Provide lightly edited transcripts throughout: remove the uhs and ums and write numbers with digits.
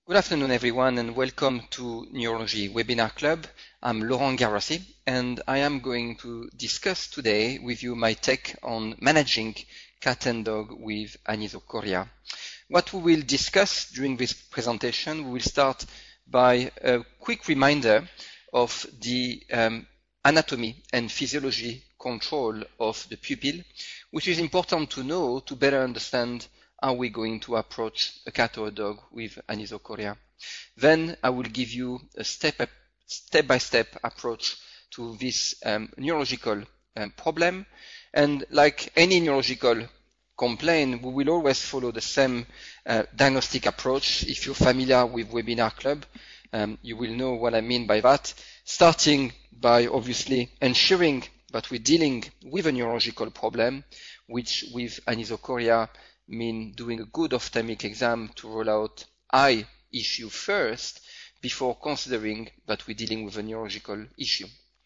Good afternoon, everyone, and welcome to Neurology Webinar Club. I'm Laurent Garossi, and I am going to discuss today with you my take on managing cat and dog with anisocoria. What we will discuss during this presentation, we will start by a quick reminder of the anatomy and physiology control of the pupil, which is important to know to better understand how we're going to approach a cat or a dog with anisocoria. Then I will give you a step-by-step approach to this neurological problem. And like any neurological complaint, we will always follow the same diagnostic approach. If you're familiar with Webinar Club, you will know what I mean by that. Starting by obviously ensuring that we're dealing with a neurological problem, which with anisocoria mean doing a good ophthalmic exam to rule out eye issue first before considering that we're dealing with a neurological issue.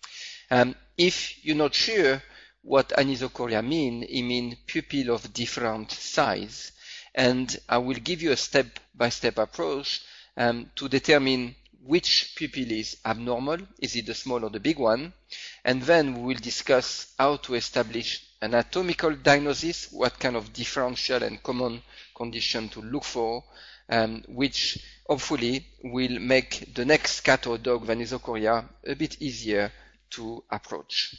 If you're not sure what anisocoria mean, it means pupil of different size. And I will give you a step-by-step approach to determine which pupil is abnormal, is it the small or the big one, and then we will discuss how to establish anatomical diagnosis, what kind of differential and common condition to look for, which hopefully will make the next cat or dog with anisocoria a bit easier to approach.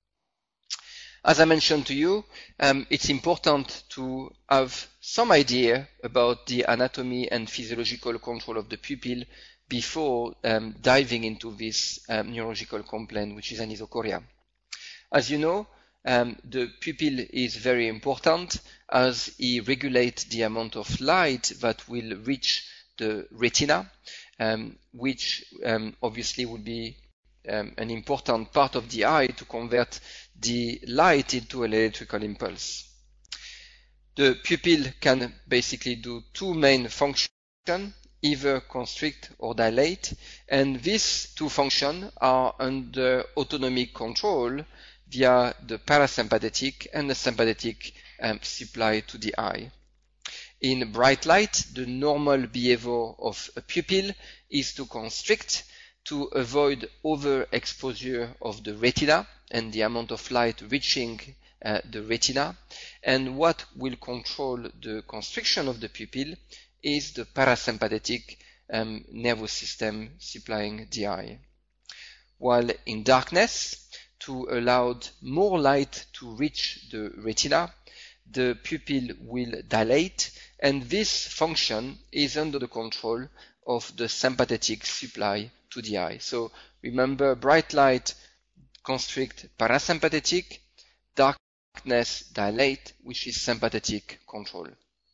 As I mentioned to you, it's important to have some idea about the anatomy and physiological control of the pupil before diving into this neurological complaint, which is anisocoria. As you know, the pupil is very important as it regulates the amount of light that will reach the retina, which obviously will be an important part of the eye to convert the light into an electrical impulse. The pupil can basically do two main functions, either constrict or dilate, and these two functions are under autonomic control via the parasympathetic and the sympathetic supply to the eye. In bright light, the normal behavior of a pupil is to constrict to avoid overexposure of the retina and the amount of light reaching the retina. And what will control the constriction of the pupil is the parasympathetic nervous system supplying the eye. While in darkness, to allow more light to reach the retina, the pupil will dilate, and this function is under the control of the sympathetic supply to the eye. So remember, bright light constrict parasympathetic, darkness dilate, which is sympathetic control.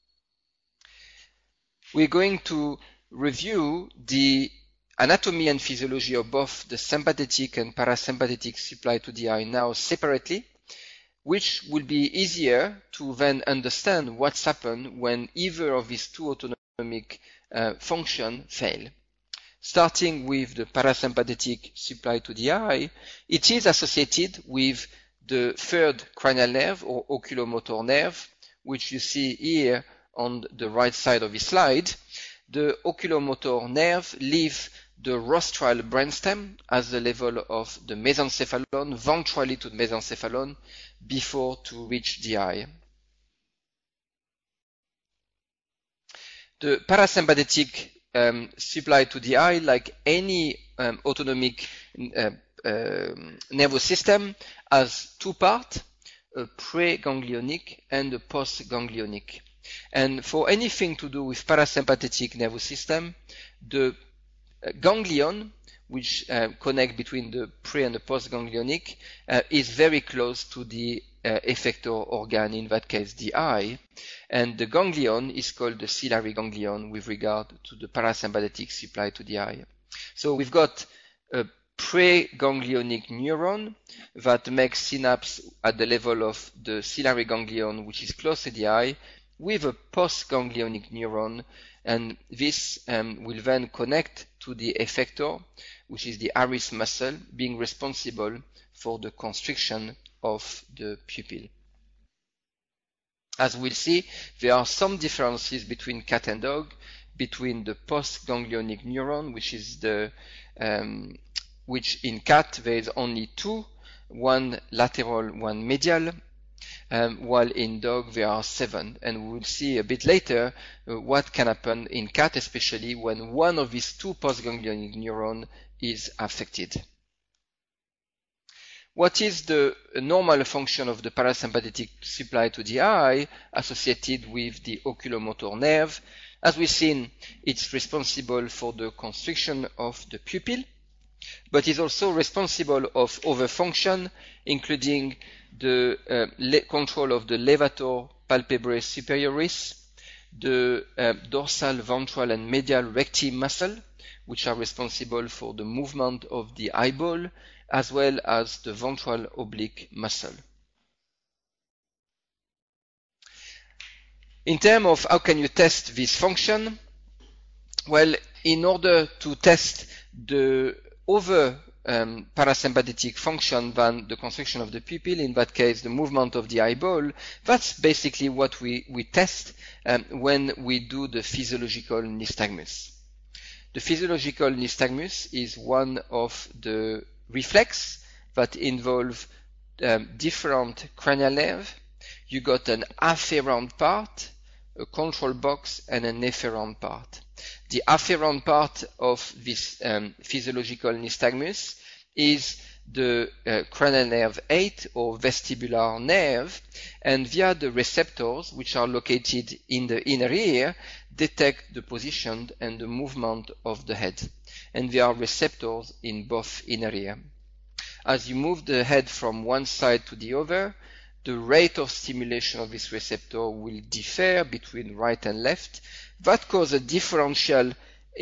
We're going to review the anatomy and physiology of both the sympathetic and parasympathetic supply to the eye now separately, which will be easier to then understand what's happened when either of these two autonomic functions fail. Starting with the parasympathetic supply to the eye, it is associated with the third cranial nerve or oculomotor nerve, which you see here on the right side of the slide. The oculomotor nerve leaves the rostral brainstem at the level of the mesencephalon, ventrally to the mesencephalon, before to reach the eye. The parasympathetic supply to the eye, like any autonomic nervous system, has two parts, a preganglionic and a postganglionic. And for anything to do with parasympathetic nervous system, the ganglion, which connect between the pre and the postganglionic, is very close to the effector organ, in that case the eye, and the ganglion is called the ciliary ganglion with regard to the parasympathetic supply to the eye. So we've got a preganglionic neuron that makes synapse at the level of the ciliary ganglion, which is close to the eye, with a postganglionic neuron, and this will then connect to the effector, which is the iris muscle, being responsible for the constriction of the pupil. As we'll see, there are some differences between cat and dog between the postganglionic neuron, which is which in cat there is only two, one lateral, one medial, while in dog there are 7. And we will see a bit later what can happen in cat, especially when one of these two postganglionic neurons is affected. What is the normal function of the parasympathetic supply to the eye associated with the oculomotor nerve? As we've seen, it's responsible for the constriction of the pupil, but is also responsible of other function, including the control of the levator palpebrae superioris, the dorsal, ventral, and medial recti muscle, which are responsible for the movement of the eyeball, as well as the ventral oblique muscle. In terms of how can you test this function, well, in order to test the other parasympathetic function than the constriction of the pupil, in that case the movement of the eyeball, that's basically what we test when we do the physiological nystagmus. The physiological nystagmus is one of the reflex that involve different cranial nerve. You got an afferent part, a control box, and an efferent part. The afferent part of this physiological nystagmus is the cranial nerve 8 or vestibular nerve, and via the receptors which are located in the inner ear detect the position and the movement of the head. And there are receptors in both inner ear. As you move the head from one side to the other, the rate of stimulation of this receptor will differ between right and left. That causes a differential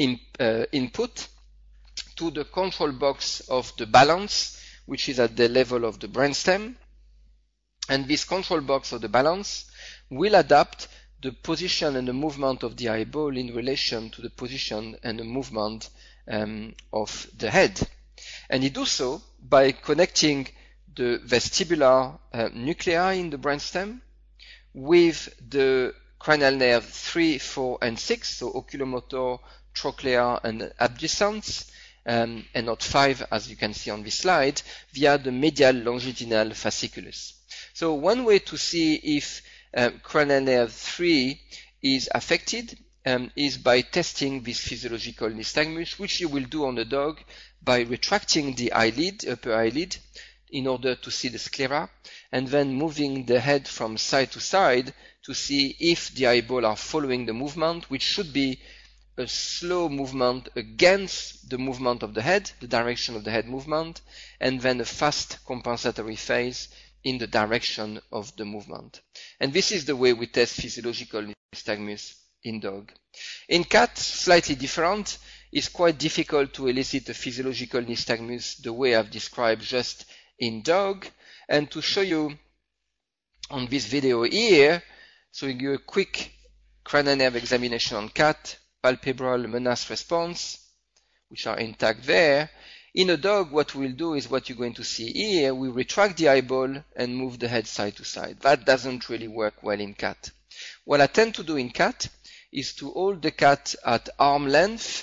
input to the control box of the balance, which is at the level of the brainstem. And this control box of the balance will adapt the position and the movement of the eyeball in relation to the position and the movement of the head. And it does so by connecting the vestibular nuclei in the brainstem with the cranial nerve 3, 4, and 6, so oculomotor, trochlear, and abducens, and not 5 as you can see on this slide, via the medial longitudinal fasciculus. So one way to see if cranial nerve 3 is affected is by testing this physiological nystagmus, which you will do on the dog by retracting the eyelid, upper eyelid, in order to see the sclera, and then moving the head from side to side to see if the eyeball are following the movement, which should be a slow movement against the movement of the head, the direction of the head movement, and then a fast compensatory phase in the direction of the movement. And this is the way we test physiological nystagmus in dog. In cat, slightly different. It's quite difficult to elicit a physiological nystagmus the way I've described just in dog. And to show you on this video here, so we give a quick cranial nerve examination on cat, palpebral menace response, which are intact there. In a dog, what we'll do is what you're going to see here. We retract the eyeball and move the head side to side. That doesn't really work well in cat. What I tend to do in cat is to hold the cat at arm length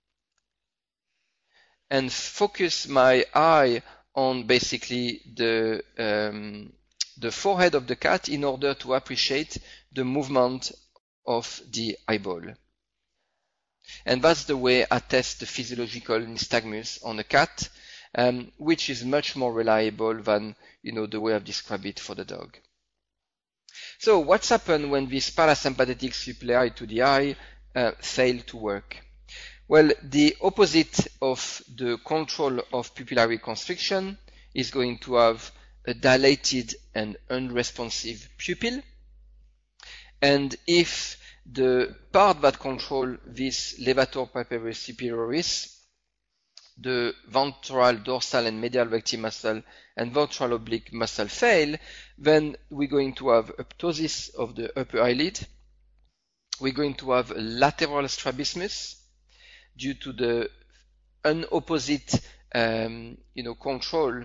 and focus my eye on basically the forehead of the cat in order to appreciate the movement of the eyeball. And that's the way I test the physiological nystagmus on a cat, which is much more reliable than the way I've described it for the dog. So what's happened when this parasympathetic supply to the eye fail to work? Well, the opposite of the control of pupillary constriction is going to have a dilated and unresponsive pupil. And if the part that control this levator palpebrae superioris, the ventral, dorsal, and medial recti muscle and ventral oblique muscle fail, then we're going to have ptosis of the upper eyelid. We're going to have a lateral strabismus due to the unopposite control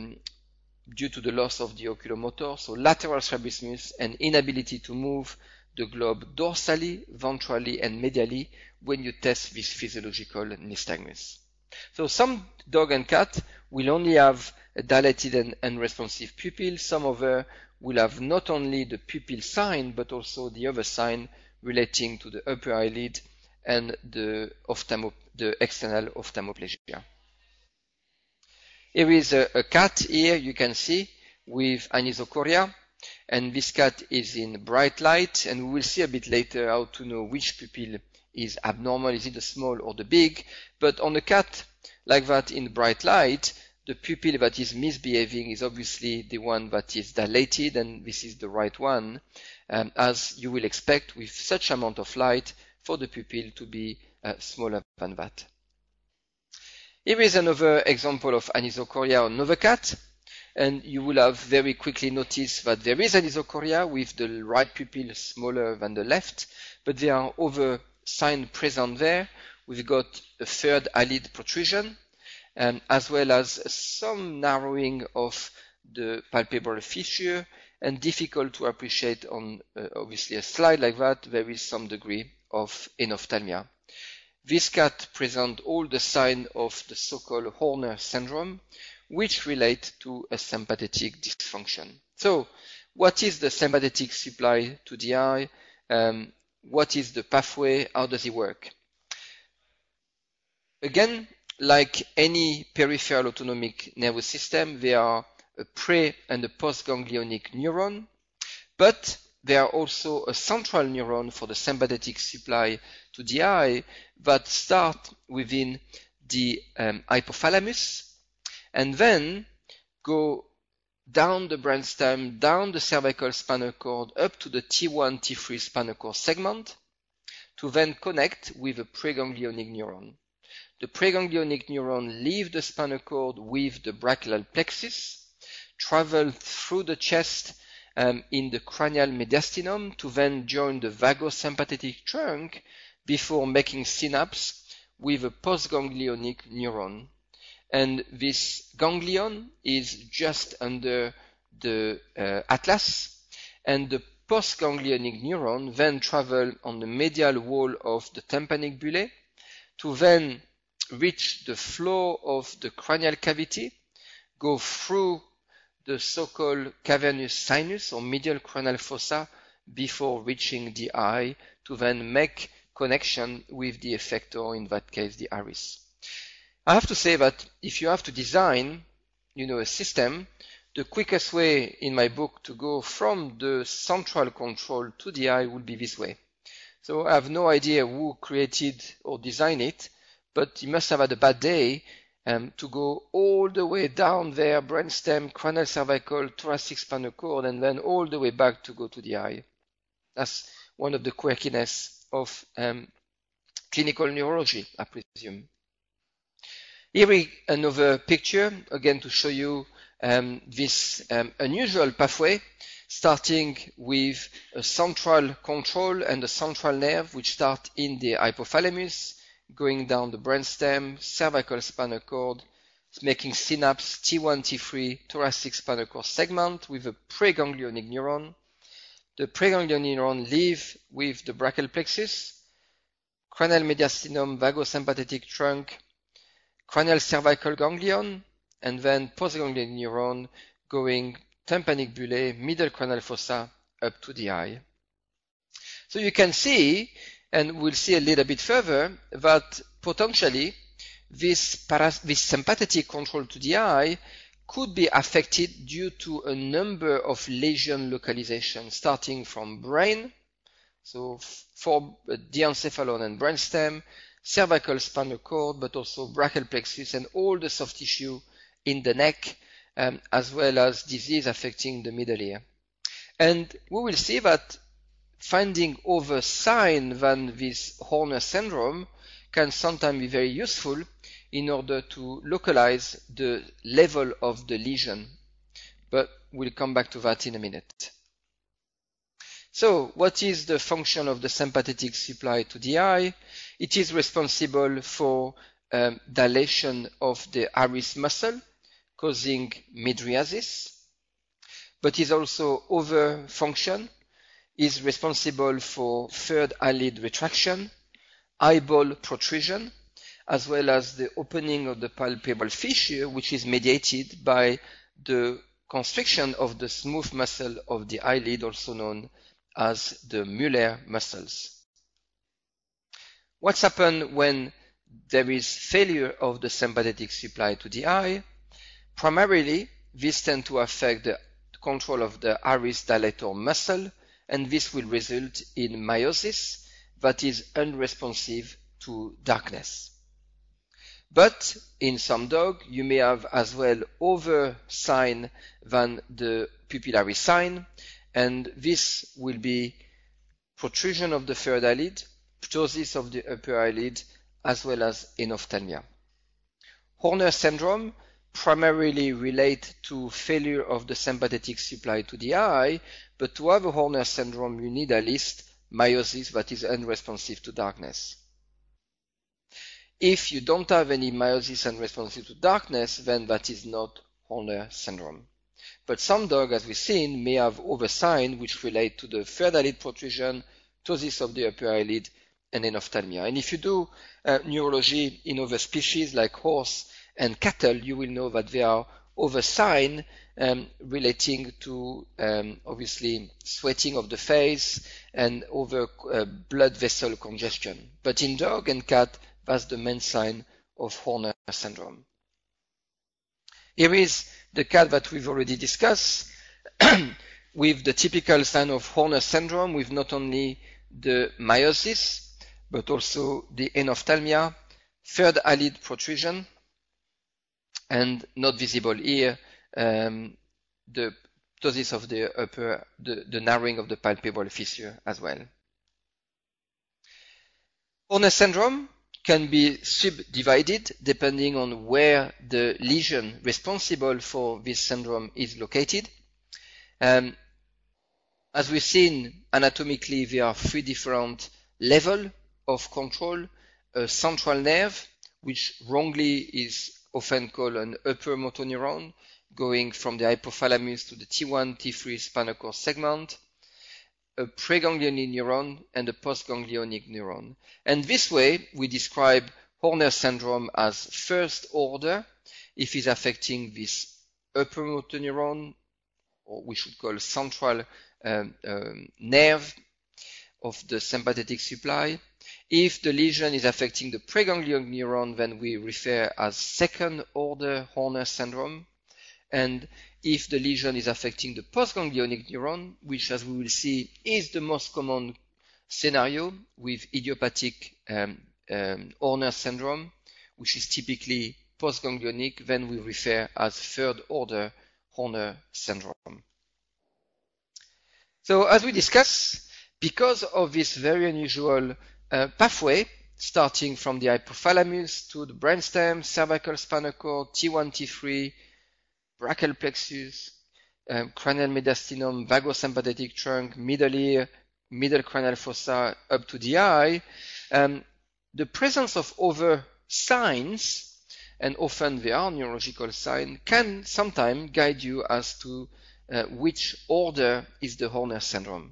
due to the loss of the oculomotor. So lateral strabismus and inability to move the globe dorsally, ventrally, and medially when you test this physiological nystagmus. So some dog and cat will only have a dilated and unresponsive pupil. Some other will have not only the pupil sign, but also the other sign relating to the upper eyelid and the external ophthalmoplegia. Here is a cat here you can see with anisocoria, and this cat is in bright light, and we will see a bit later how to know which pupil is abnormal, is it the small or the big. But on a cat like that in bright light, the pupil that is misbehaving is obviously the one that is dilated, and this is the right one, as you will expect with such amount of light for the pupil to be smaller than that. Here is another example of anisocoria on another cat, and you will have very quickly noticed that there is anisocoria with the right pupil smaller than the left, but there are other signs present there. We've got a third eyelid protrusion, as well as some narrowing of the palpebral fissure, and difficult to appreciate on obviously a slide like that. There is some degree of enophthalmia. This cat presents all the signs of the so-called Horner syndrome, which relate to a sympathetic dysfunction. So, what is the sympathetic supply to the eye? What is the pathway? How does it work? Again, like any peripheral autonomic nervous system, there are a pre- and a postganglionic neuron, but there are also a central neuron for the sympathetic supply to the eye that start within the hypothalamus and then go down the brainstem, down the cervical spinal cord, up to the T1, T3 spinal cord segment to then connect with a preganglionic neuron. The preganglionic neuron leaves the spinal cord with the brachial plexus, travel through the chest in the cranial mediastinum to then join the vagosympathetic trunk before making synapse with a postganglionic neuron. And this ganglion is just under the atlas, and the postganglionic neuron then travel on the medial wall of the tympanic bullae to then reach the floor of the cranial cavity, go through the so-called cavernous sinus or medial cranial fossa before reaching the eye to then make connection with the effector, in that case the iris. I have to say that if you have to design, a system, the quickest way in my book to go from the central control to the eye would be this way. So I have no idea who created or designed it, but you must have had a bad day to go all the way down there, brainstem, cranial cervical, thoracic spinal cord, and then all the way back to go to the eye. That's one of the quirkiness of clinical neurology, I presume. Here is another picture, again to show you this unusual pathway, starting with a central control and a central nerve, which start in the hypothalamus, going down the brainstem, cervical spinal cord, making synapse T1, T3, thoracic spinal cord segment with a preganglionic neuron. The preganglionic neuron leaves with the brachial plexus, cranial mediastinum, vagosympathetic trunk, cranial cervical ganglion, and then postganglionic neuron going tympanic bullae, middle cranial fossa up to the eye. So you can see, and we'll see a little bit further, that potentially this sympathetic control to the eye could be affected due to a number of lesion localizations, starting from brain, so for diencephalon and brainstem, cervical spinal cord, but also brachial plexus and all the soft tissue in the neck, as well as disease affecting the middle ear. And we will see that finding other signs than this Horner syndrome can sometimes be very useful in order to localize the level of the lesion. But we'll come back to that in a minute. So, what is the function of the sympathetic supply to the eye? It is responsible for dilation of the iris muscle, causing mydriasis, but is also over function is responsible for third eyelid retraction, eyeball protrusion, as well as the opening of the palpebral fissure, which is mediated by the constriction of the smooth muscle of the eyelid, also known as the Mueller muscles. What's happened when there is failure of the sympathetic supply to the eye? Primarily, this tends to affect the control of the iris dilator muscle, and this will result in miosis that is unresponsive to darkness. But in some dog, you may have as well other sign than the pupillary sign, and this will be protrusion of the third eyelid, ptosis of the upper eyelid, as well as enophthalmia. Horner syndrome primarily relate to failure of the sympathetic supply to the eye, but to have a Horner syndrome, you need at least miosis that is unresponsive to darkness. If you don't have any miosis unresponsive to darkness, then that is not Horner syndrome. But some dogs, as we've seen, may have other signs which relate to the third eyelid protrusion, ptosis of the upper eyelid, and enophthalmia. And if you do neurology in other species like horse and cattle, you will know that there are other signs relating to obviously sweating of the face and other blood vessel congestion. But in dog and cat, that's the main sign of Horner syndrome. Here is the cat that we've already discussed with the typical sign of Horner syndrome, with not only the miosis, but also the enophthalmia, third eyelid protrusion, and not visible here, the ptosis of the upper, the narrowing of the palpebral fissure as well. Horner syndrome can be subdivided depending on where the lesion responsible for this syndrome is located. As we've seen anatomically, there are three different levels of control. A central nerve, which wrongly is often called an upper motor neuron, going from the hypothalamus to the T1, T3 spinal cord segment, a preganglionic neuron, and a postganglionic neuron. And this way, we describe Horner syndrome as first order if it's affecting this upper motor neuron, or we should call central nerve of the sympathetic supply. If the lesion is affecting the preganglionic neuron, then we refer as second order Horner syndrome. And if the lesion is affecting the postganglionic neuron, which, as we will see, is the most common scenario with idiopathic Horner syndrome, which is typically postganglionic, then we refer as third order Horner syndrome. So as we discussed, because of this very unusual pathway, starting from the hypothalamus to the brainstem, cervical spinal cord, T1, T3, brachial plexus, cranial mediastinum, vagosympathetic trunk, middle ear, middle cranial fossa, up to the eye, the presence of other signs, and often they are neurological signs, can sometimes guide you as to which order is the Horner syndrome.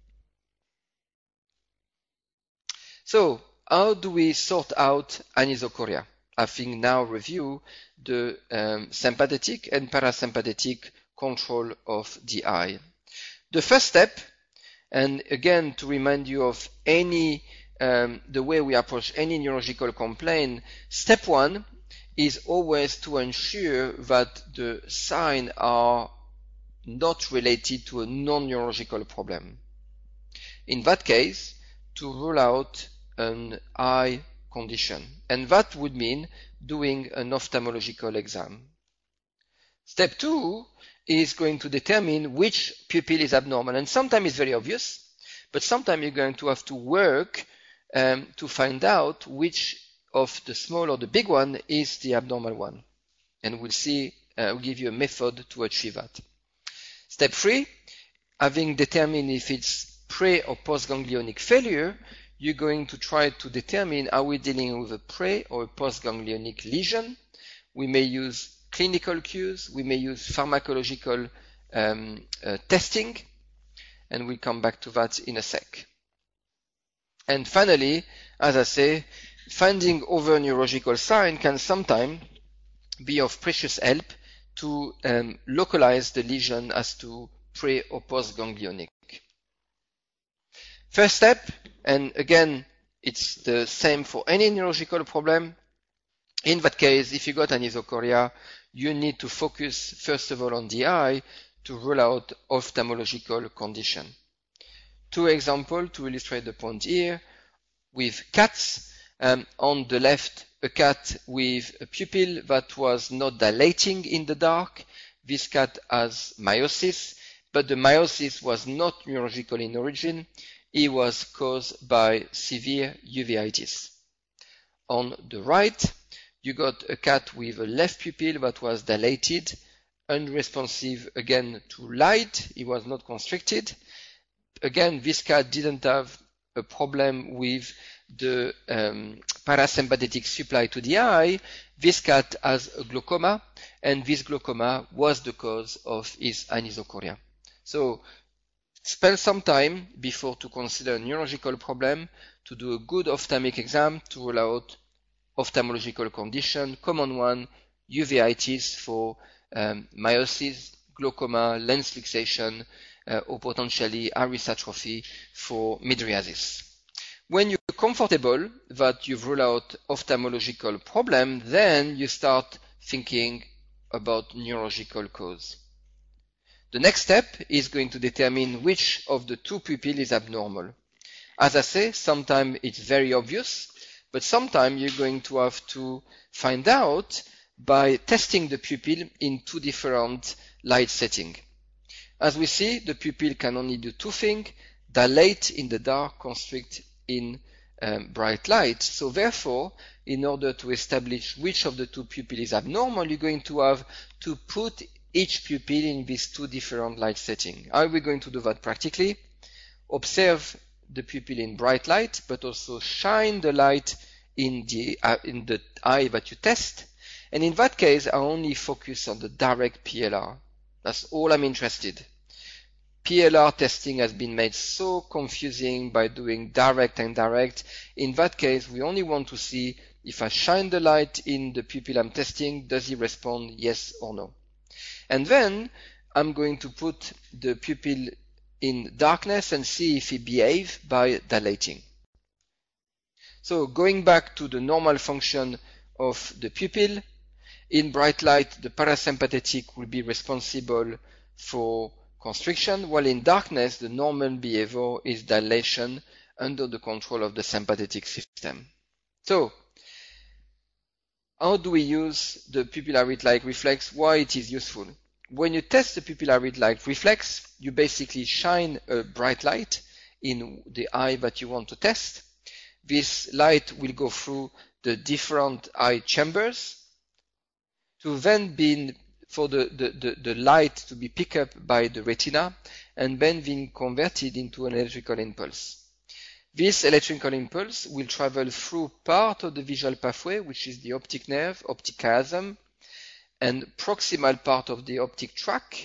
So, how do we sort out anisocoria? Having now reviewed the sympathetic and parasympathetic control of the eye. The first step, and again to remind you of any the way we approach any neurological complaint, step one is always to ensure that the signs are not related to a non-neurological problem. In that case, to rule out an eye condition, and that would mean doing an ophthalmological exam. Step two is going to determine which pupil is abnormal, and sometimes it's very obvious, but sometimes you're going to have to work to find out which of the small or the big one is the abnormal one, and we'll see, we'll give you a method to achieve that. Step three, having determined if it's pre or postganglionic failure, you're going to try to determine, are we dealing with a pre or a postganglionic lesion? We may use clinical cues, we may use pharmacological testing, and we'll come back to that in a sec. And finally, as I say, finding other neurological signs can sometimes be of precious help to localize the lesion as to pre or post-ganglionic. First step, and again, it's the same for any neurological problem. In that case, if you got anisocoria, you need to focus first of all on the eye to rule out ophthalmological condition. Two examples to illustrate the point here. With cats, on the left, a cat with a pupil that was not dilating in the dark. This cat has miosis, but the miosis was not neurological in origin. It was caused by severe uveitis. On the right, you got a cat with a left pupil that was dilated, unresponsive again to light. It was not constricted. Again, this cat didn't have a problem with the parasympathetic supply to the eye. This cat has a glaucoma, and this glaucoma was the cause of his anisocoria. So spend some time before to consider a neurological problem to do a good ophthalmic exam to rule out ophthalmological condition, common one, uveitis for miosis, glaucoma, lens fixation, or potentially iris atrophy for mydriasis. When you're comfortable that you've ruled out ophthalmological problem, then you start thinking about neurological cause. The next step is going to determine which of the two pupils is abnormal. As I say, sometimes it's very obvious, but sometimes you're going to have to find out by testing the pupil in two different light settings. As we see, the pupil can only do two things: dilate in the dark, constrict in bright light. So therefore, in order to establish which of the two pupils is abnormal, you're going to have to put each pupil in these two different light settings. How are we going to do that practically? Observe the pupil in bright light, but also shine the light in the eye that you test. And in that case, I only focus on the direct PLR. That's all I'm interested. PLR testing has been made so confusing by doing direct and indirect. In that case, we only want to see if I shine the light in the pupil I'm testing, does he respond yes or no? And then I'm going to put the pupil in darkness and see if he behaves by dilating. So going back to the normal function of the pupil, in bright light, the parasympathetic will be responsible for constriction, while in darkness, the normal behavior is dilation under the control of the sympathetic system. So, how do we use the pupillary light reflex? Why it is useful? When you test the pupillary light reflex, you basically shine a bright light in the eye that you want to test. This light will go through the different eye chambers to then be for the light to be picked up by the retina and then being converted into an electrical impulse. This electrical impulse will travel through part of the visual pathway, which is the optic nerve, optic chiasm, and proximal part of the optic tract,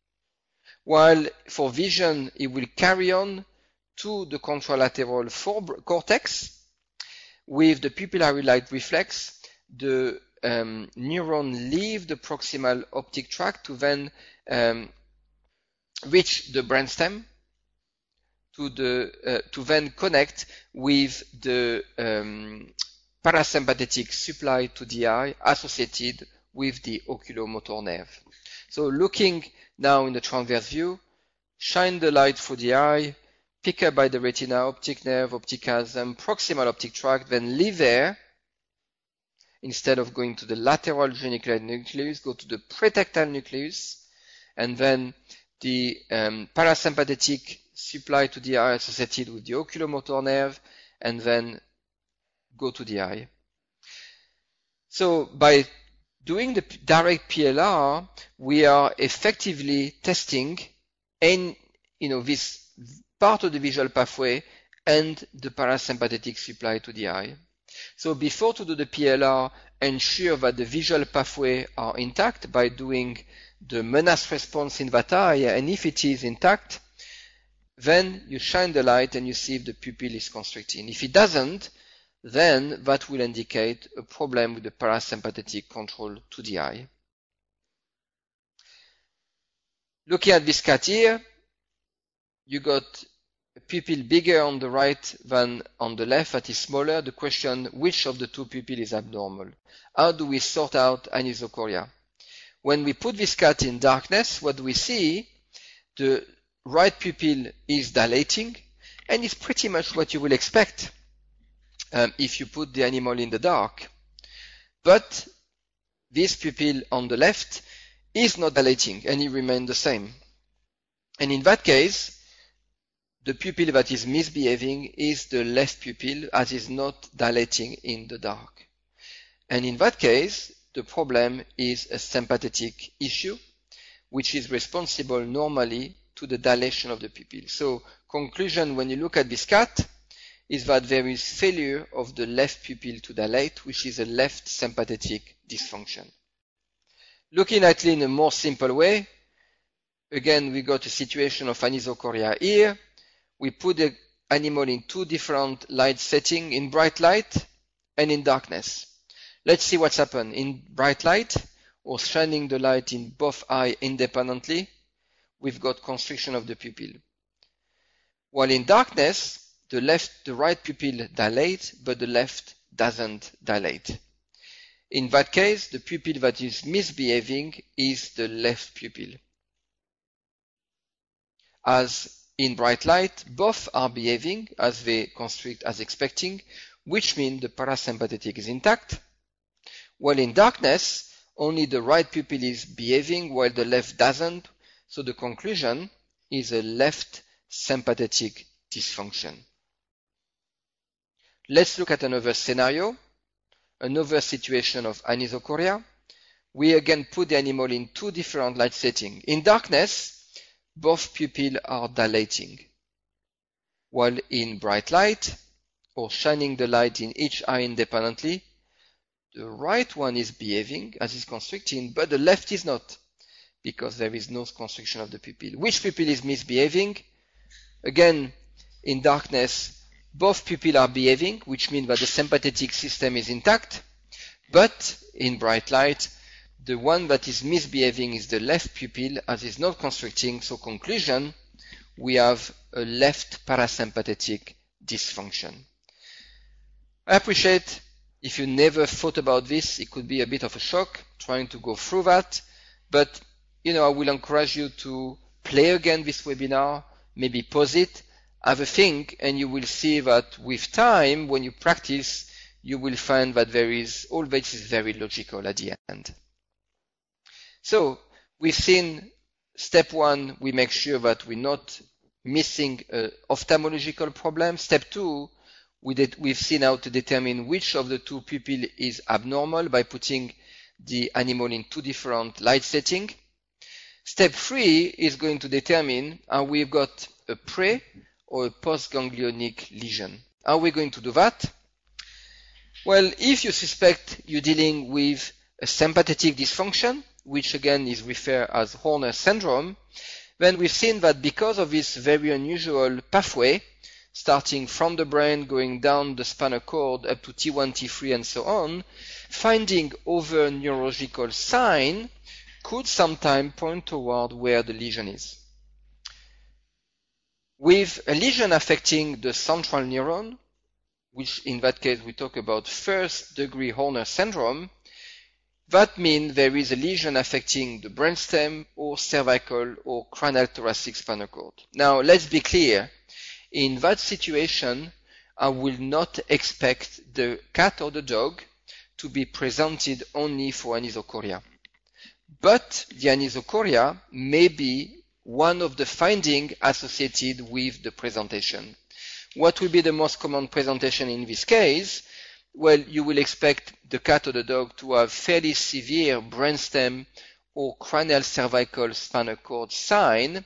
while for vision it will carry on to the contralateral cortex. With the pupillary light reflex, the neuron leave the proximal optic tract to then reach the brainstem to then connect with the parasympathetic supply to the eye associated with the oculomotor nerve. So looking now in the transverse view, shine the light through the eye, pick up by the retina, optic nerve, optic chiasm, proximal optic tract, then leave there. Instead of going to the lateral geniculate nucleus, go to the pretectal nucleus, and then the parasympathetic supply to the eye associated with the oculomotor nerve, and then go to the eye. So by doing the direct PLR, we are effectively testing this part of the visual pathway and the parasympathetic supply to the eye. So before to do the PLR, ensure that the visual pathway are intact by doing the menace response in that eye, and if it is intact, then you shine the light and you see if the pupil is constricting. If it doesn't, then that will indicate a problem with the parasympathetic control to the eye. Looking at this cat here, you got a pupil bigger on the right than on the left, that is smaller. The question, which of the two pupils is abnormal? How do we sort out anisocoria? When we put this cat in darkness, what do we see? The right pupil is dilating, and it's pretty much what you will expect if you put the animal in the dark. But this pupil on the left is not dilating, and it remains the same. And in that case, the pupil that is misbehaving is the left pupil, as is not dilating in the dark. And in that case, the problem is a sympathetic issue, which is responsible normally to the dilation of the pupil. So, conclusion when you look at this cat is that there is failure of the left pupil to dilate, which is a left sympathetic dysfunction. Looking at it in a more simple way, again we got a situation of anisocoria here. We put the animal in two different light settings, in bright light and in darkness. Let's see what's happened. In bright light, or shining the light in both eyes independently, we've got constriction of the pupil. While in darkness, the right pupil dilates, but the left doesn't dilate. In that case, the pupil that is misbehaving is the left pupil. As in bright light, both are behaving as they constrict as expecting, which means the parasympathetic is intact. While in darkness, only the right pupil is behaving while the left doesn't, so the conclusion is a left sympathetic dysfunction. Let's look at another scenario, another situation of anisocoria. We again put the animal in two different light settings. In darkness, both pupils are dilating, while in bright light, or shining the light in each eye independently, the right one is behaving as is constricting, but the left is not, because there is no constriction of the pupil. Which pupil is misbehaving? Again, in darkness, both pupils are behaving, which means that the sympathetic system is intact, but in bright light, the one that is misbehaving is the left pupil as is not constricting, so conclusion, we have a left parasympathetic dysfunction. I appreciate if you never thought about this, it could be a bit of a shock trying to go through that, but I will encourage you to play again this webinar, maybe pause it, have a think, and you will see that with time, when you practice, you will find that all this is very logical at the end. So we've seen step 1, we make sure that we're not missing an ophthalmological problem. Step 2, we've seen how to determine which of the two pupils is abnormal by putting the animal in two different light settings. Step 3 is going to determine how we've got a pre or a post-ganglionic lesion. How are we going to do that? Well, if you suspect you're dealing with a sympathetic dysfunction, which again is referred as Horner syndrome, then we've seen that because of this very unusual pathway, starting from the brain, going down the spinal cord up to T1, T3 and so on, finding other neurological signs could sometimes point toward where the lesion is. With a lesion affecting the central neuron, which in that case we talk about first-degree Horner syndrome, that means there is a lesion affecting the brainstem or cervical or cranial thoracic spinal cord. Now, let's be clear. In that situation, I will not expect the cat or the dog to be presented only for anisocoria. But the anisocoria may be one of the findings associated with the presentation. What will be the most common presentation in this case? Well, you will expect the cat or the dog to have fairly severe brainstem or cranial cervical spinal cord sign.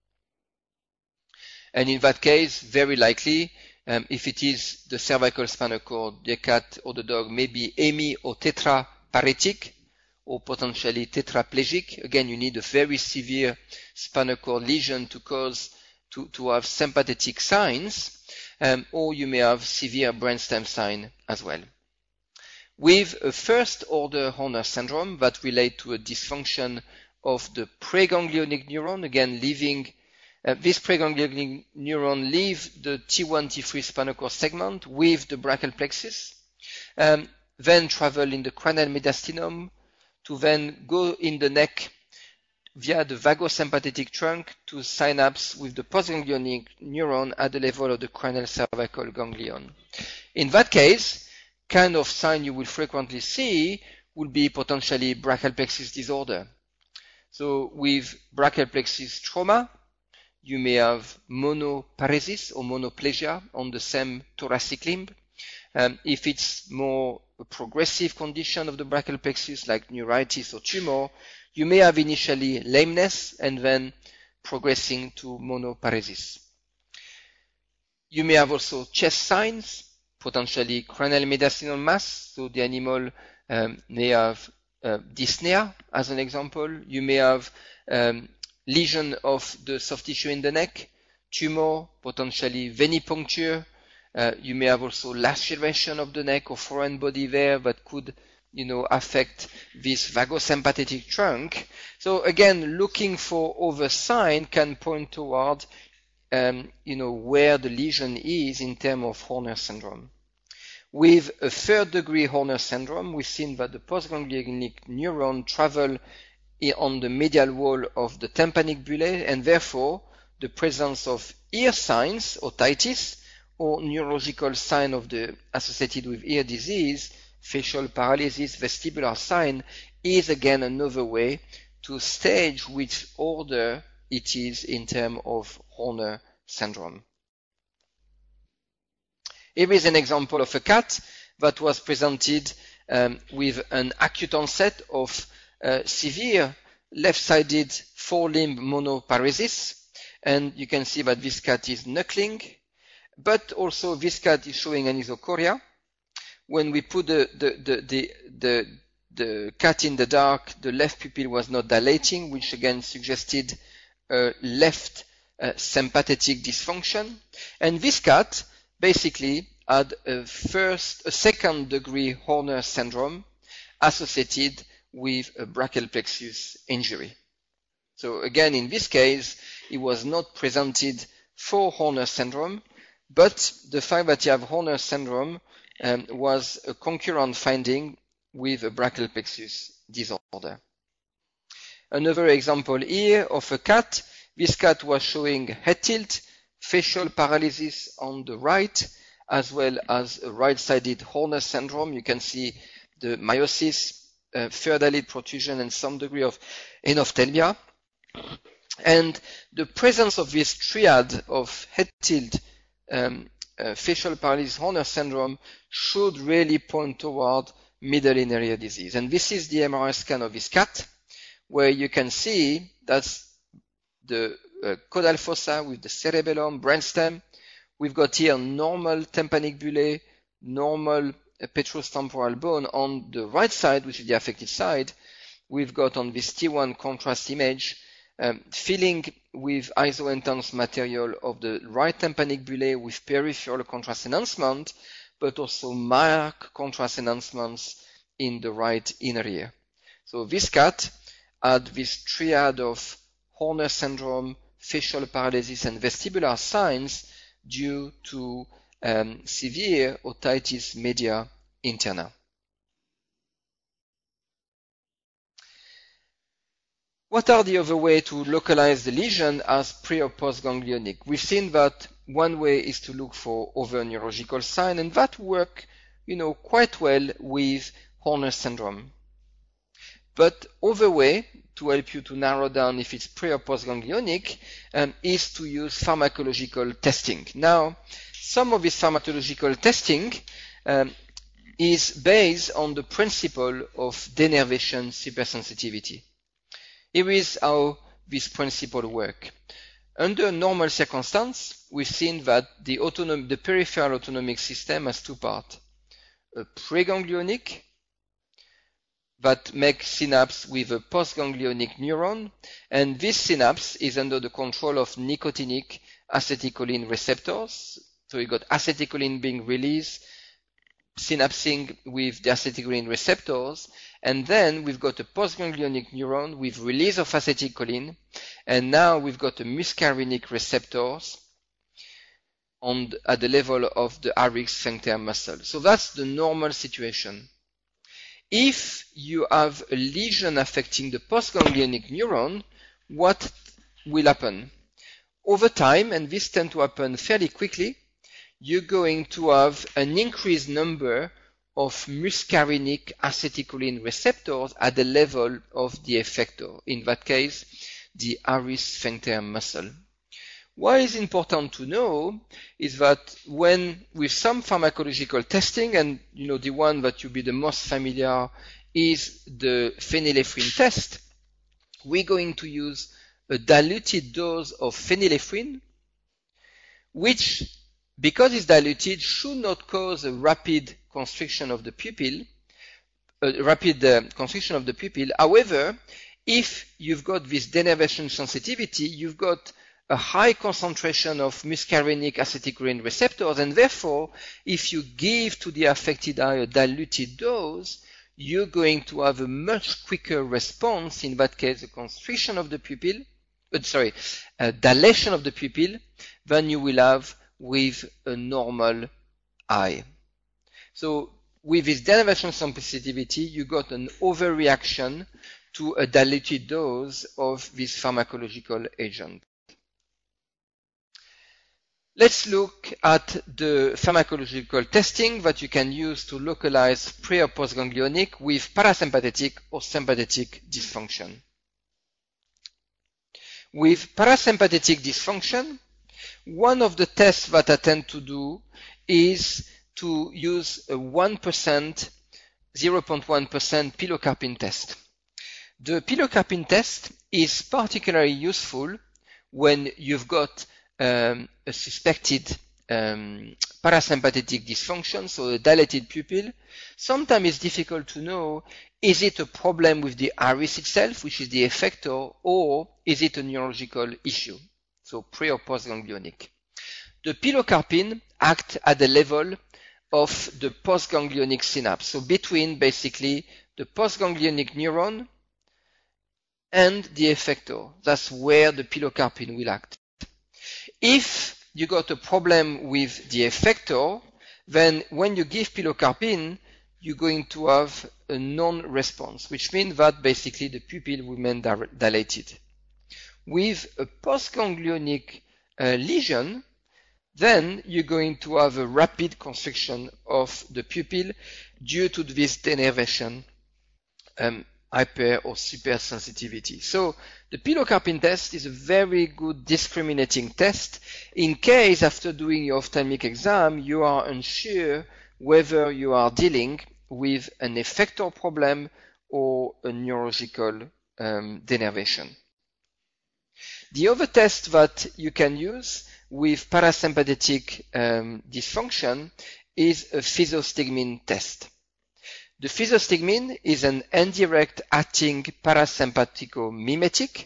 And in that case, very likely, if it is the cervical spinal cord, the cat or the dog may be hemi or tetraparetic or potentially tetraplegic. Again, you need a very severe spinal cord lesion to cause to have sympathetic signs, or you may have severe brainstem sign as well. With a first-order Horner syndrome that relates to a dysfunction of the preganglionic neuron, again leaving this preganglionic neuron leave the T1, T3 spinal cord segment with the brachial plexus, then travel in the cranial mediastinum to then go in the neck via the vagosympathetic trunk to synapse with the postganglionic neuron at the level of the cranial cervical ganglion. In that case, kind of sign you will frequently see will be potentially brachial plexus disorder. So with brachial plexus trauma, you may have monoparesis or monoplasia on the same thoracic limb. If it's more a progressive condition of the brachial plexus like neuritis or tumor, you may have initially lameness and then progressing to monoparesis. You may have also chest signs, potentially cranial mediastinal mass, so the animal may have dyspnea as an example. You may have lesion of the soft tissue in the neck, tumor, potentially venipuncture. You may have also laceration of the neck or foreign body there that could, affect this vagosympathetic trunk. So again, looking for other sign can point toward, where the lesion is in terms of Horner syndrome. With a third-degree Horner syndrome, we've seen that the postganglionic neuron travel on the medial wall of the tympanic bullae, and therefore the presence of ear signs, otitis, or neurological sign of the associated with ear disease, facial paralysis, vestibular sign, is again another way to stage which order it is in terms of Horner syndrome. Here is an example of a cat that was presented with an acute onset of severe left-sided four-limb monoparesis, and you can see that this cat is knuckling, but also this cat is showing anisocoria. When we put the cat in the dark, the left pupil was not dilating, which again suggested a left sympathetic dysfunction. And this cat basically had a second-degree Horner syndrome associated with a brachial plexus injury. So again, in this case, it was not presented for Horner syndrome, but the fact that you have Horner syndrome was a concurrent finding with a brachial plexus disorder. Another example here of a cat. This cat was showing head tilt, facial paralysis on the right, as well as a right-sided Horner syndrome. You can see the meiosis, third eyelid protrusion, and some degree of enophthalmia. And the presence of this triad of head tilt, facial paralysis, Horner syndrome should really point toward middle inner ear disease. And this is the MRI scan of this cat, where you can see that's the caudal fossa with the cerebellum, brainstem. We've got here normal tympanic bullae, normal petrostemporal bone on the right side, which is the affected side. We've got on this T1 contrast image filling with iso-enhanced material of the right tympanic bullae with peripheral contrast enhancement, but also marked contrast enhancements in the right inner ear. So this cat had this triad of Horner syndrome, facial paralysis, and vestibular signs due to severe otitis media interna. What are the other ways to localize the lesion as pre or post-ganglionic? We've seen that one way is to look for other neurological signs, and that work, quite well with Horner syndrome. But other way to help you to narrow down if it's pre or post-ganglionic is to use pharmacological testing. Now, some of this pharmacological testing is based on the principle of denervation supersensitivity. Here is how this principle works. Under normal circumstances, we've seen that the peripheral autonomic system has two parts. A preganglionic that makes synapse with a postganglionic neuron, and this synapse is under the control of nicotinic acetylcholine receptors. So you got acetylcholine being released, synapsing with the acetylcholine receptors, and then we've got a postganglionic neuron with release of acetylcholine, and now we've got a muscarinic receptors at the level of the Rx sphincter muscle. So that's the normal situation. If you have a lesion affecting the postganglionic neuron, what will happen? Over time, and this tends to happen fairly quickly, you're going to have an increased number of muscarinic acetylcholine receptors at the level of the effector, in that case, the Rx sphincter muscle. What is important to know is that when with some pharmacological testing, and the one that you'll be the most familiar is the phenylephrine test, we're going to use a diluted dose of phenylephrine, which, because it's diluted, should not cause a rapid constriction of the pupil, However, if you've got this denervation sensitivity, you've got a high concentration of muscarinic acetylcholine receptors, and therefore, if you give to the affected eye a diluted dose, you're going to have a much quicker response, in that case, a constriction of the pupil, a dilation of the pupil, than you will have with a normal eye. So with this denervation sensitivity, you got an overreaction to a diluted dose of this pharmacological agent. Let's look at the pharmacological testing that you can use to localize pre- or postganglionic with parasympathetic or sympathetic dysfunction. With parasympathetic dysfunction, one of the tests that I tend to do is to use a 1%, 0.1% pilocarpine test. The pilocarpine test is particularly useful when you've got a suspected parasympathetic dysfunction, so a dilated pupil. Sometimes it's difficult to know, is it a problem with the iris itself, which is the effector, or is it a neurological issue? So pre- or postganglionic. The pilocarpine acts at the level of the postganglionic synapse, so between basically the postganglionic neuron and the effector. That's where the pilocarpine will act. If you got a problem with the effector, then when you give pilocarpine, you're going to have a non-response, which means that basically the pupil will remain dilated. With a postganglionic lesion, then you're going to have a rapid constriction of the pupil due to this denervation, hyper or super sensitivity. So the pilocarpine test is a very good discriminating test in case after doing your ophthalmic exam you are unsure whether you are dealing with an effector problem or a neurological denervation. The other test that you can use with parasympathetic dysfunction is a physostigmine test. The physostigmine is an indirect acting parasympathicomimetic,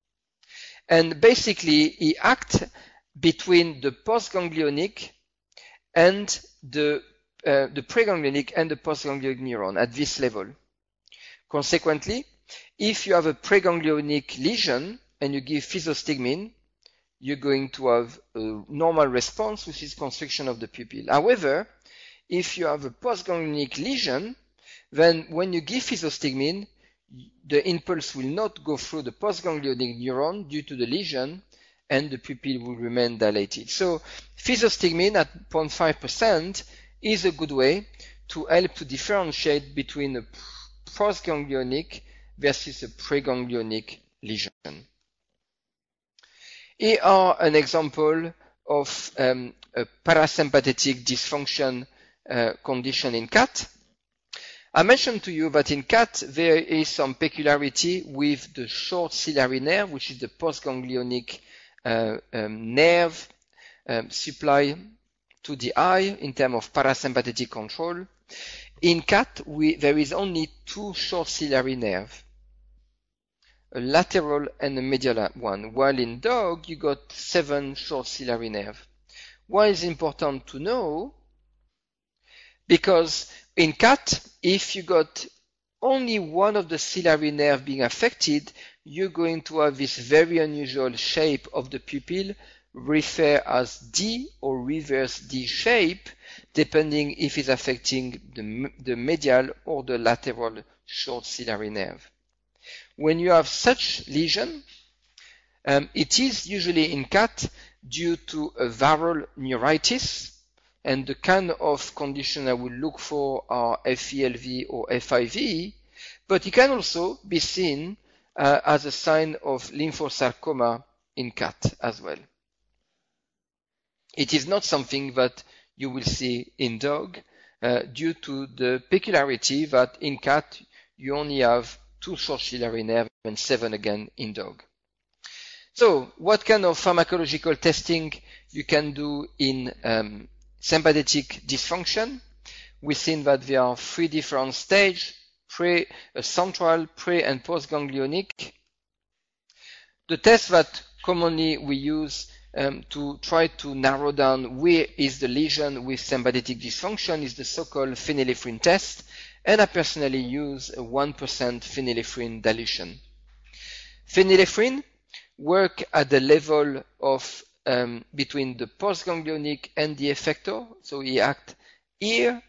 and basically it acts between the postganglionic and the preganglionic and the postganglionic neuron at this level. Consequently, if you have a preganglionic lesion and you give physostigmine, you're going to have a normal response, which is constriction of the pupil. However, if you have a postganglionic lesion, then when you give physostigmine, the impulse will not go through the postganglionic neuron due to the lesion, and the pupil will remain dilated. So physostigmine at 0.5% is a good way to help to differentiate between a postganglionic versus a preganglionic lesion. Here are an example of a parasympathetic dysfunction condition in cat. I mentioned to you that in cat there is some peculiarity with the short ciliary nerve, which is the postganglionic nerve supply to the eye in terms of parasympathetic control. In cat, there is only two short ciliary nerves. a lateral and a medial one, while in dog you got 7 short ciliary nerves. Why is it important to know? Because in cat, if you got only one of the ciliary nerve being affected, you're going to have this very unusual shape of the pupil, referred as D or reverse D shape, depending if it's affecting the medial or the lateral short ciliary nerve. When you have such lesion, it is usually in cat due to a viral neuritis, and the kind of condition I will look for are FELV or FIV, but it can also be seen as a sign of lymphosarcoma in cat as well. It is not something that you will see in dog due to the peculiarity that in cat you only have 2 short ciliary nerves and 7 again in dog. So what kind of pharmacological testing you can do in sympathetic dysfunction? We've seen that there are 3 different stages: central, pre and post-ganglionic. The test that commonly we use to try to narrow down where is the lesion with sympathetic dysfunction is the so-called phenylephrine test, and I personally use a 1% phenylephrine dilution. Phenylephrine work at the level of between the postganglionic and the effector, so he act here.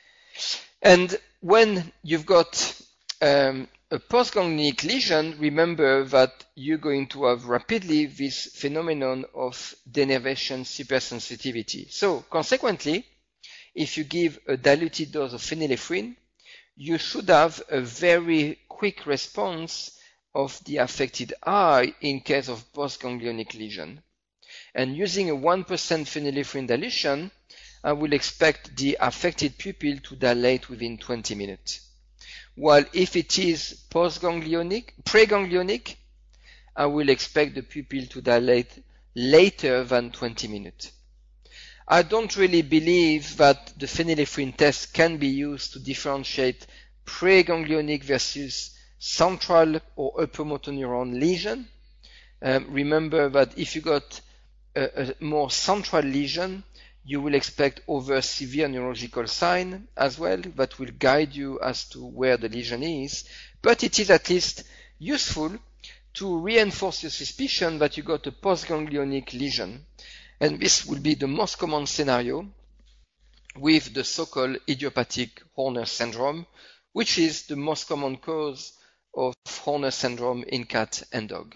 And when you've got a postganglionic lesion, remember that you're going to have rapidly this phenomenon of denervation supersensitivity. So consequently, if you give a diluted dose of phenylephrine, you should have a very quick response of the affected eye in case of postganglionic lesion. And using a 1% phenylephrine dilution, I will expect the affected pupil to dilate within 20 minutes. While if it is preganglionic, I will expect the pupil to dilate later than 20 minutes. I don't really believe that the phenylephrine test can be used to differentiate preganglionic versus central or upper motor neuron lesion. Remember that if you got a more central lesion, you will expect over severe neurological sign as well that will guide you as to where the lesion is. But it is at least useful to reinforce your suspicion that you got a postganglionic lesion. And this will be the most common scenario with the so-called idiopathic Horner syndrome, which is the most common cause of Horner syndrome in cat and dog.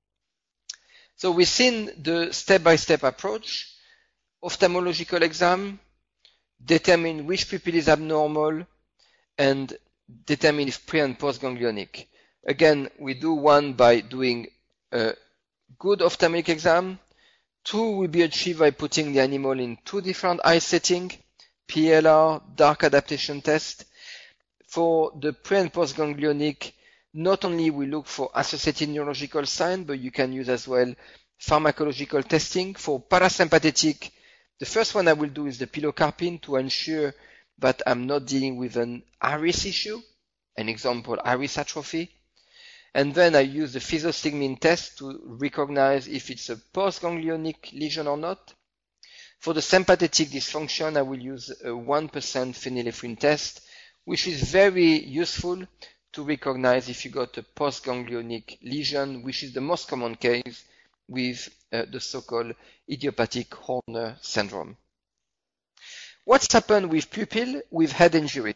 So we've seen the step-by-step approach: ophthalmological exam, determine which pupil is abnormal, and determine if pre- and post-ganglionic. Again, we do one by doing a good ophthalmic exam. 2 will be achieved by putting the animal in 2 different eye settings, PLR, dark adaptation test. For the pre- and post-ganglionic, not only we look for associated neurological signs, but you can use as well pharmacological testing. For parasympathetic, the first one I will do is the pilocarpine to ensure that I'm not dealing with an iris issue, an example, iris atrophy. And then I use the physostigmine test to recognize if it's a postganglionic lesion or not. For the sympathetic dysfunction, I will use a 1% phenylephrine test, which is very useful to recognize if you got a postganglionic lesion, which is the most common case with the so-called idiopathic Horner syndrome. What's happened with pupil with head injury?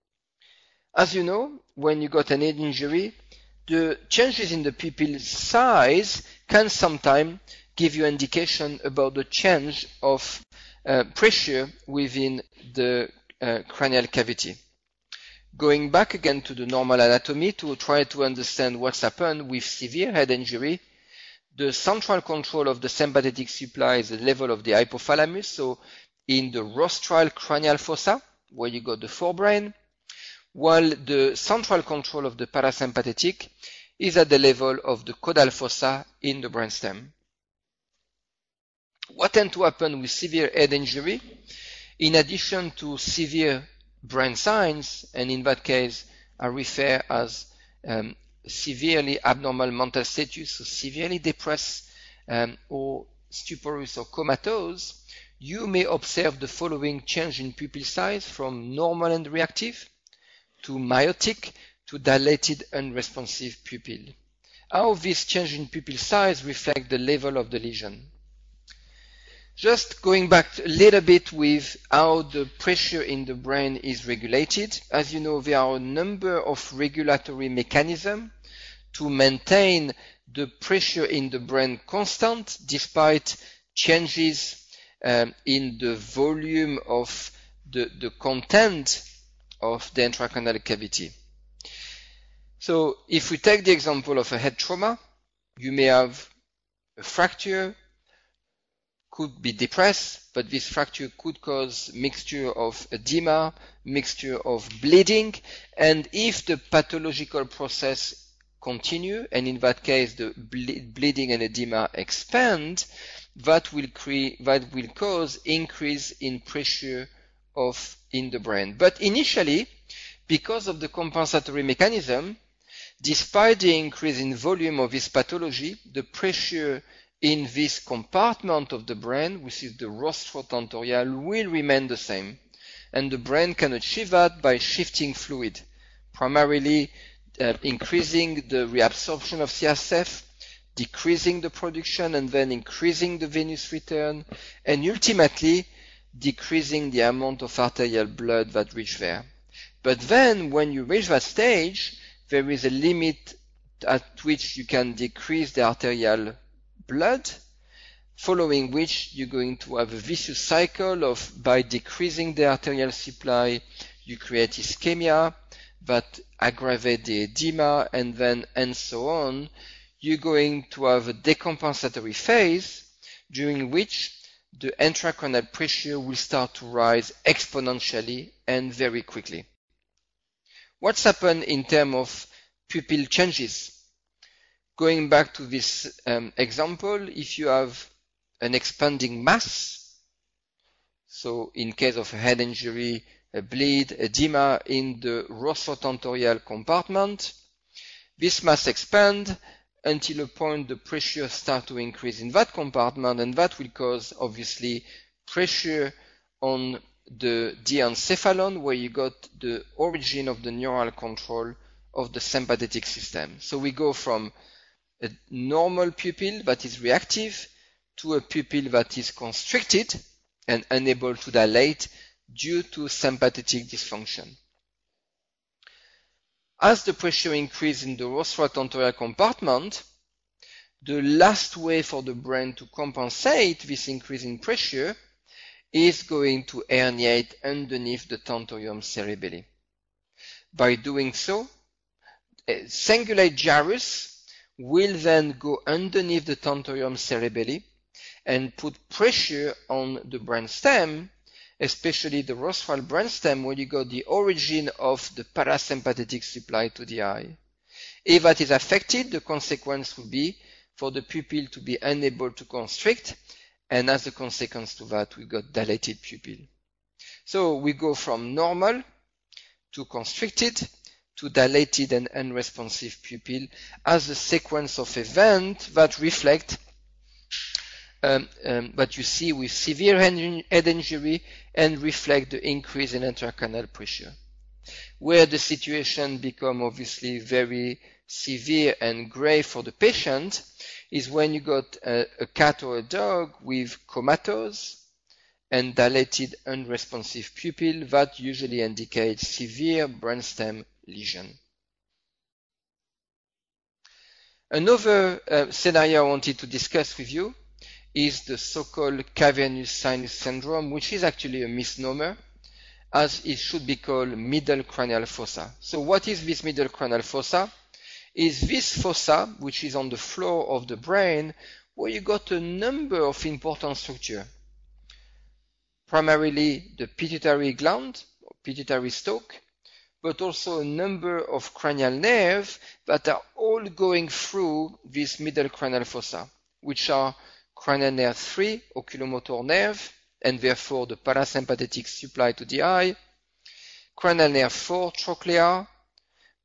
As you know, when you got an head injury, the changes in the pupil size can sometimes give you indication about the change of pressure within the cranial cavity. Going back again to the normal anatomy to try to understand what's happened with severe head injury, the central control of the sympathetic supply is the level of the hypothalamus, so in the rostral cranial fossa, where you got the forebrain, while the central control of the parasympathetic is at the level of the caudal fossa in the brainstem. What tends to happen with severe head injury, in addition to severe brain signs, and in that case I refer as severely abnormal mental status, so severely depressed or stuporous or comatose, you may observe the following change in pupil size from normal and reactive to myotic to dilated unresponsive pupil. How this change in pupil size reflects the level of the lesion. Just going back a little bit with how the pressure in the brain is regulated. As you know, there are a number of regulatory mechanisms to maintain the pressure in the brain constant despite changes in the volume of the content of the intracranial cavity. So if we take the example of a head trauma, you may have a fracture, could be depressed, but this fracture could cause mixture of edema, mixture of bleeding, and if the pathological process continue, and in that case the bleeding and edema expand, that will cause increase in pressure in the brain. But initially, because of the compensatory mechanism, despite the increase in volume of this pathology, the pressure in this compartment of the brain, which is the rostrotentorial, will remain the same. And the brain can achieve that by shifting fluid, primarily increasing the reabsorption of CSF, decreasing the production, and then increasing the venous return, and ultimately decreasing the amount of arterial blood that reach there. But then when you reach that stage, there is a limit at which you can decrease the arterial blood, following which you're going to have a vicious cycle of, by decreasing the arterial supply, you create ischemia that aggravate the edema, and so on. You're going to have a decompensatory phase during which the intracranial pressure will start to rise exponentially and very quickly. What's happened in terms of pupil changes? Going back to this example, if you have an expanding mass, so in case of a head injury, a bleed, edema in the rostrotentorial compartment, this mass expands until a point the pressure starts to increase in that compartment, and that will cause obviously pressure on the diencephalon, where you got the origin of the neural control of the sympathetic system. So we go from a normal pupil that is reactive to a pupil that is constricted and unable to dilate due to sympathetic dysfunction. As the pressure increases in the rostrotentorial compartment, the last way for the brain to compensate this increase in pressure is going to herniate underneath the tentorium cerebelli. By doing so, a cingulate gyrus will then go underneath the tentorium cerebelli and put pressure on the brainstem, especially the rostral brainstem, where you got the origin of the parasympathetic supply to the eye. If that is affected, the consequence will be for the pupil to be unable to constrict, and as a consequence to that, we got dilated pupil. So we go from normal to constricted to dilated and unresponsive pupil as a sequence of events that reflect what you see with severe head injury and reflect the increase in intracranial pressure. Where the situation become obviously very severe and grave for the patient is when you got a cat or a dog with comatose and dilated unresponsive pupil. That usually indicates severe brainstem lesion. Another scenario I wanted to discuss with you is the so-called cavernous sinus syndrome, which is actually a misnomer, as it should be called middle cranial fossa. So what is this middle cranial fossa? Is this fossa, which is on the floor of the brain, where you got a number of important structures, primarily the pituitary gland, or pituitary stalk, but also a number of cranial nerves that are all going through this middle cranial fossa, which are cranial nerve 3, oculomotor nerve, and therefore the parasympathetic supply to the eye, cranial nerve 4, trochlea,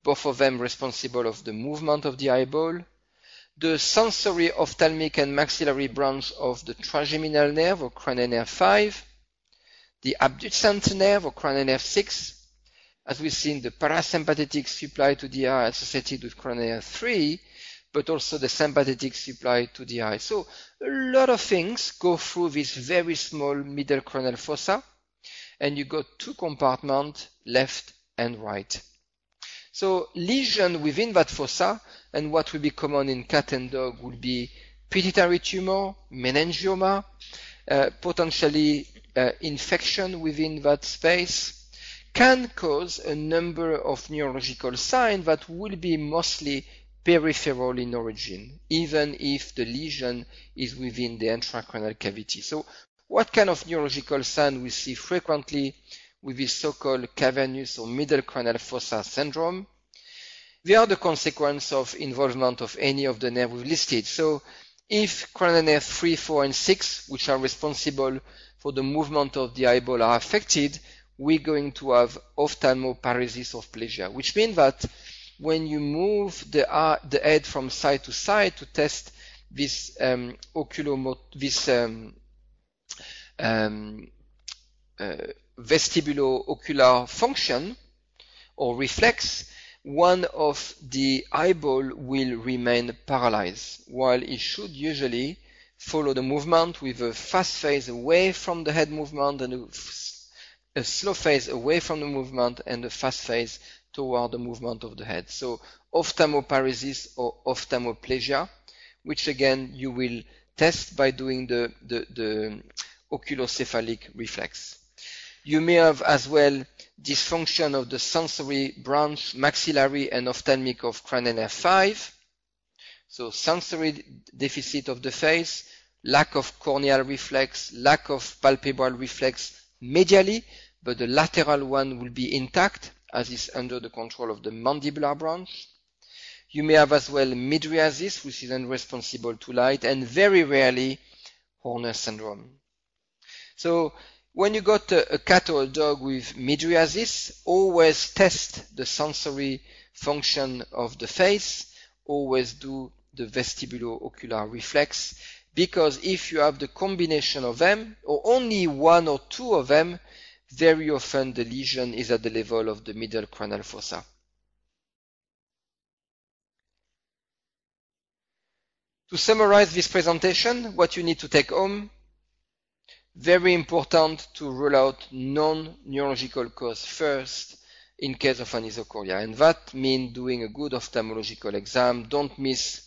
both of them responsible of the movement of the eyeball, the sensory, ophthalmic, and maxillary branch of the trigeminal nerve or cranial nerve 5, the abducent nerve or cranial nerve 6, as we've seen the parasympathetic supply to the eye associated with cranial nerve 3, but also the sympathetic supply to the eye. So a lot of things go through this very small middle cranial fossa, and you got two compartments, left and right. So lesion within that fossa, and what will be common in cat and dog will be pituitary tumor, meningioma, potentially infection within that space, can cause a number of neurological signs that will be mostly peripheral in origin, even if the lesion is within the intracranial cavity. So what kind of neurological sign we see frequently with this so-called cavernous or middle cranial fossa syndrome? They are the consequence of involvement of any of the nerves we've listed. So if cranial nerve 3, 4, and 6, which are responsible for the movement of the eyeball, are affected, we're going to have ophthalmoparesis of plegia, which means that when you move the head from side to side to test this vestibulo-ocular function or reflex, one of the eyeball will remain paralyzed, while it should usually follow the movement with a fast phase away from the head movement and a slow phase away from the movement and a fast phase toward the movement of the head. So ophthalmoparesis or ophthalmoplegia, which again you will test by doing the oculocephalic reflex. You may have as well dysfunction of the sensory branch, maxillary, and ophthalmic of cranial nerve 5. So sensory deficit of the face, lack of corneal reflex, lack of palpebral reflex medially, but the lateral one will be intact as is under the control of the mandibular branch. You may have as well mydriasis, which is unresponsive to light, and very rarely Horner syndrome. So when you got a cat or a dog with mydriasis, always test the sensory function of the face, always do the vestibulo-ocular reflex, because if you have the combination of them, or only one or two of them, very often the lesion is at the level of the middle cranial fossa. To summarize this presentation, what you need to take home: very important to rule out non-neurological cause first in case of anisocoria, and that means doing a good ophthalmological exam. Don't miss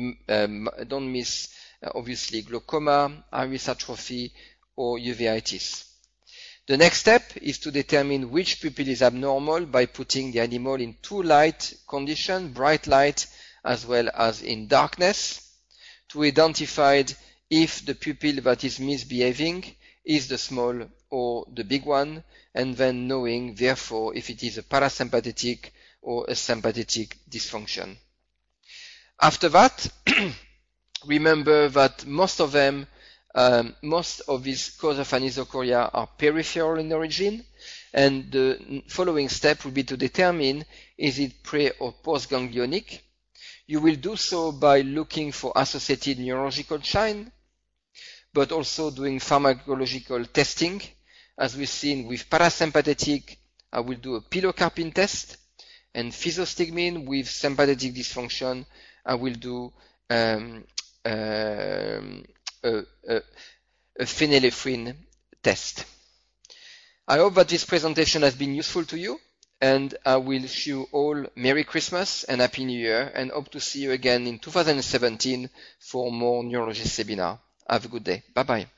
obviously glaucoma, iris atrophy, or uveitis. The next step is to determine which pupil is abnormal by putting the animal in two light conditions, bright light as well as in darkness, to identify if the pupil that is misbehaving is the small or the big one, and then knowing therefore if it is a parasympathetic or a sympathetic dysfunction. After that, remember that most of these causes of anisocoria are peripheral in origin, and the following step will be to determine is it pre or post-ganglionic. You will do so by looking for associated neurological signs, but also doing pharmacological testing. As we've seen with parasympathetic, I will do a pilocarpine test, and physostigmine with sympathetic dysfunction, I will do a phenylephrine test. I hope that this presentation has been useful to you, and I will wish you all Merry Christmas and Happy New Year, and hope to see you again in 2017 for more neurology seminar. Have a good day. Bye-bye.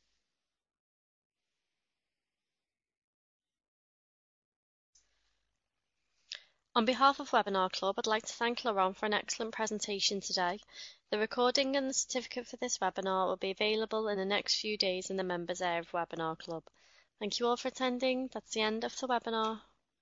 On behalf of Webinar Club, I'd like to thank Laurent for an excellent presentation today. The recording and the certificate for this webinar will be available in the next few days in the members area of Webinar Club. Thank you all for attending. That's the end of the webinar.